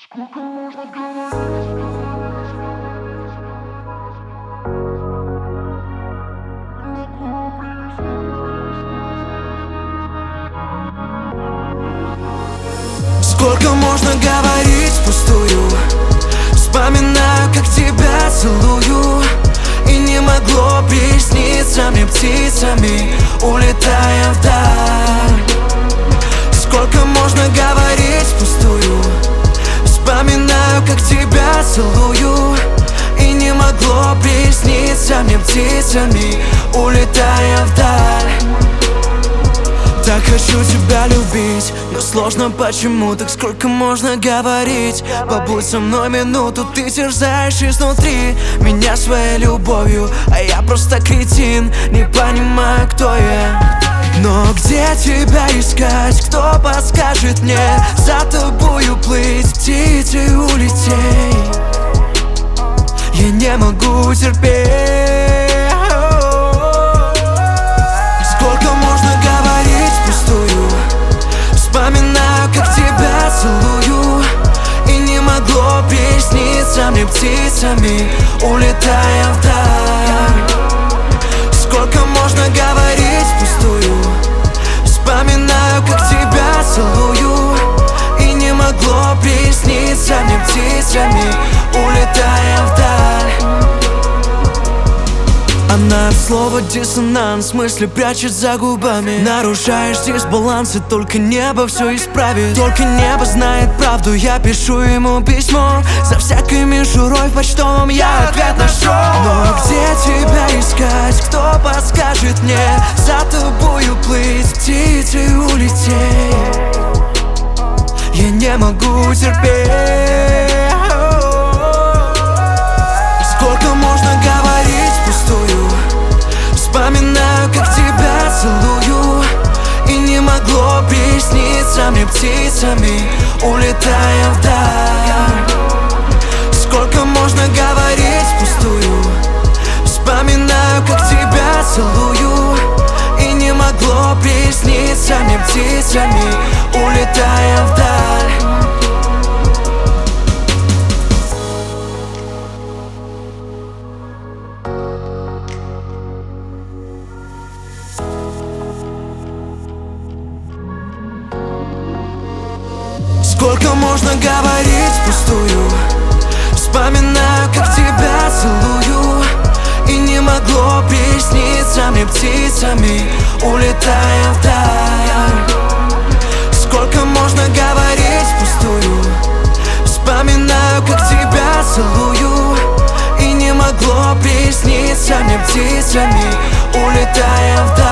Сколько можно говорить? Сколько можно говорить впустую? Вспоминаю, как тебя целую, и не могло присниться мне птицами, улетая вдаль. Сколько можно говорить впустую? Вспоминаю, как тебя целую, и не могло присниться мне птицами, улетая вдаль. Так хочу тебя любить, но сложно почему, так сколько можно говорить? Побудь со мной минуту, ты терзаешь изнутри меня своей любовью, а я просто кретин, не понимаю, кто я. Но где тебя искать, кто подскажет мне за тобою плыть, птицей улететь? Я не могу терпеть. Сколько можно говорить впустую? Вспоминаю, как тебя целую, и не могло присниться мне птицами, улетая вдаль. Сколько можно говорить впустую? Вспоминаю, как тебя целую, и не могло присниться мне птицами, улетая вдаль. Она от слова диссонанс, мысли прячет за губами. Нарушаешь дисбаланс, и только небо все исправит. Только небо знает правду, я пишу ему письмо. За всякой мишурой в почтовом я ответ нашел. Но где тебя искать, кто подскажет мне за тобою плыть, птицей улететь? Я не могу терпеть. Сколько можно говорить впустую? Вспоминаю, как тебя целую, и не могло присниться мне птицами, улетая вдаль. Сколько можно говорить впустую? Вспоминаю, как тебя целую, и не могло присниться мне птицами, улетая вдаль. Сколько можно говорить впустую? Вспоминаю, как тебя целую, и не могло присниться мне птицами, улетая вдаль. Сколько можно говорить впустую? Вспоминаю, как тебя целую, и не могло присниться мне птицами, улетая вдаль.